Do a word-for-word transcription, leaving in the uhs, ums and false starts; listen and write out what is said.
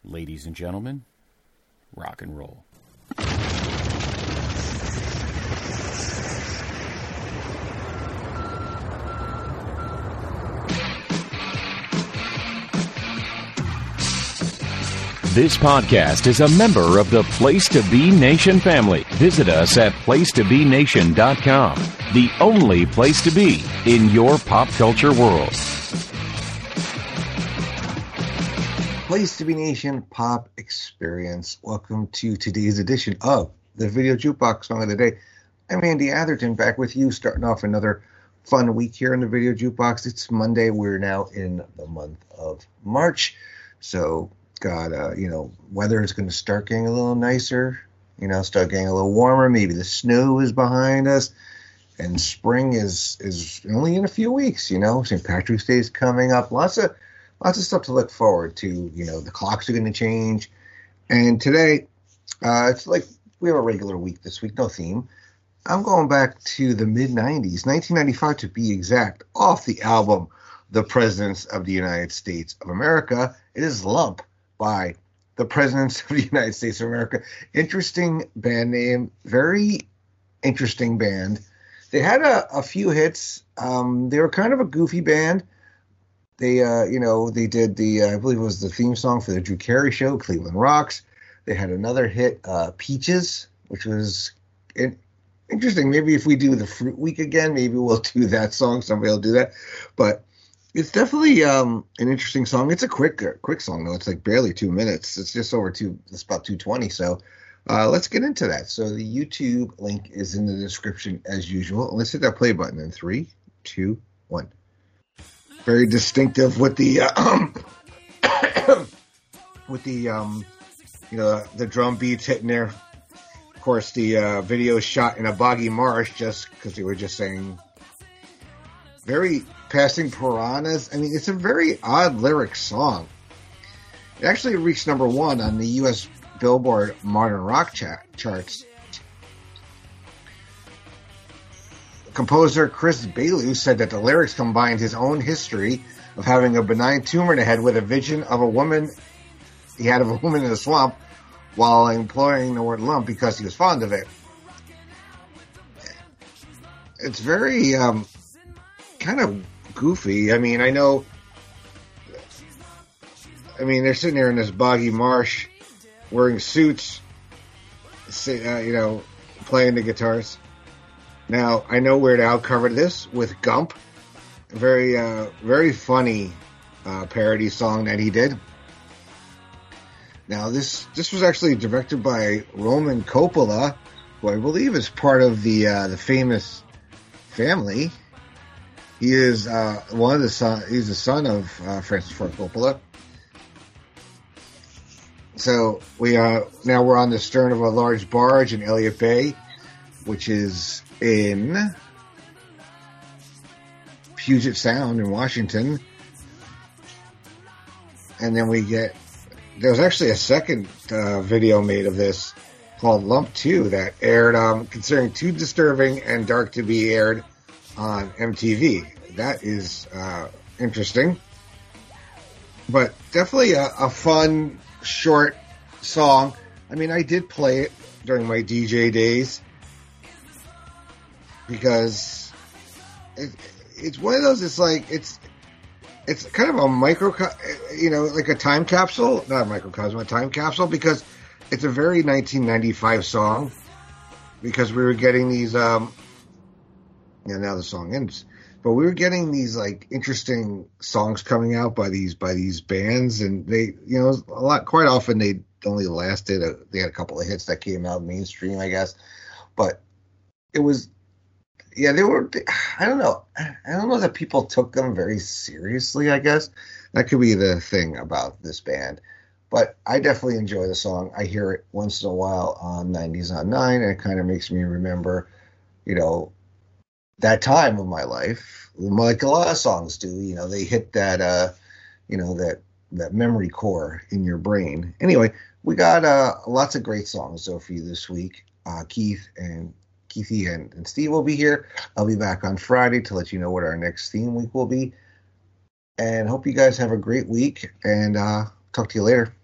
Ladies and gentlemen, rock and roll. This podcast is a member of the Place to Be Nation family. Visit us at place to be nation dot com, the only place to be in your pop culture world. Place to Be Nation Pop Experience. Welcome to today's edition of the Video Jukebox Song of the Day. I'm Andy Atherton, back with you, starting off another fun week here in the Video Jukebox. It's Monday. We're now in the month of March. So, God, uh, you know, weather is going to start getting a little nicer, you know, start getting a little warmer. Maybe the snow is behind us, and spring is is only in a few weeks, you know. Saint Patrick's Day is coming up. Lots of lots of stuff to look forward to. You know, the clocks are going to change. And today, uh, it's like we have a regular week this week, no theme. I'm going back to the mid nineties, nineteen ninety-five to be exact, off the album The Presidents of the United States of America. It is Lump by the Presidents of the United States of America. Interesting band name, very interesting band. They had a, a few hits. Um, they were kind of a goofy band. They, uh, you know, they did the, uh, I believe it was the theme song for the Drew Carey Show, Cleveland Rocks. They had another hit, uh, Peaches, which was in, interesting. Maybe if we do the Fruit Week again, maybe we'll do that song. Somebody will do that. But it's definitely um, an interesting song. It's a quick uh, quick song, though. It's like barely two minutes. It's just over two, it's about two twenty. So uh, let's get into that. So the YouTube link is in the description as usual. Let's hit that play button in three, two, one. Very distinctive with the, uh, with the, um, you know, the drum beats hitting there. Of course, the uh, video is shot in a boggy marsh just because they were just saying very passing piranhas. I mean, it's a very odd lyric song. It actually reached number one on the U S Billboard Modern Rock cha- charts. Composer Chris Ballou said that the lyrics combined his own history of having a benign tumor in the head with a vision of a woman he had of a woman in a swamp while employing the word lump because he was fond of it. It's very um, kind of goofy. I mean, I know, I mean, they're sitting there in this boggy marsh wearing suits, uh, you know, playing the guitars. Now, I know Weird Al covered this with Gump. Very, uh, very funny uh, parody song that he did. Now, this this was actually directed by Roman Coppola, who I believe is part of the uh, the famous family. He is uh, one of the son. He's the son of uh, Francis Ford Coppola. So we uh, now we're on the stern of a large barge in Elliott Bay, which is in Puget Sound in Washington. And then we get, there was actually a second uh, video made of this called Lump two that aired, um, considering too disturbing and dark to be aired on M T V. That is uh, interesting. But definitely a, a fun, short song. I mean, I did play it during my D J days because it, it's one of those, it's like, it's it's kind of a micro, you know, like a time capsule, not a microcosm, a time capsule, because it's a very nineteen ninety-five song, because we were getting these, um, yeah, now the song ends, but we were getting these, like, interesting songs coming out by these, by these bands, and they, you know, a lot, quite often they only lasted, a, they had a couple of hits that came out mainstream, I guess, but it was, yeah, they were, I don't know, I don't know that people took them very seriously, I guess. That could be the thing about this band. But I definitely enjoy the song. I hear it once in a while on nineties on nine, and it kind of makes me remember, you know, that time of my life, like a lot of songs do. You know, they hit that, uh, you know, that that memory core in your brain. Anyway, we got uh, lots of great songs, though, for you this week. Uh, Keith and Keithy and, and Steve will be here. I'll be back on Friday to let you know what our next theme week will be. And hope you guys have a great week, and uh, talk to you later.